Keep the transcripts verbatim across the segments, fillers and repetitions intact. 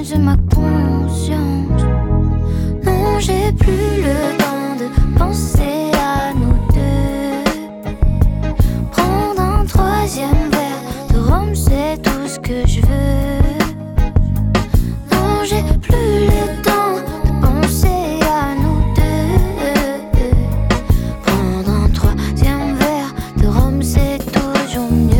de ma conscience. Non, j'ai plus le temps de penser à nous deux. Prendre un troisième verre de rhum, c'est tout ce que je veux. Non, j'ai plus le temps de penser à nous deux. Prendre un troisième verre de rhum, c'est toujours mieux.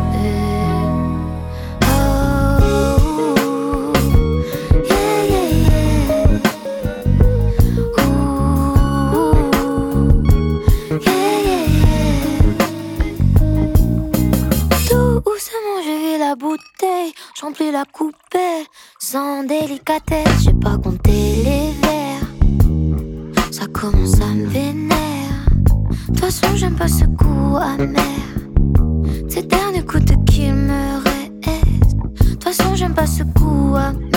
J'emplis la coupée sans délicatesse. J'ai pas compté les verres, ça commence à me vénère. De toute façon j'aime pas ce goût amer, ces derniers coups de qu'il me reste. De toute façon j'aime pas ce goût amer.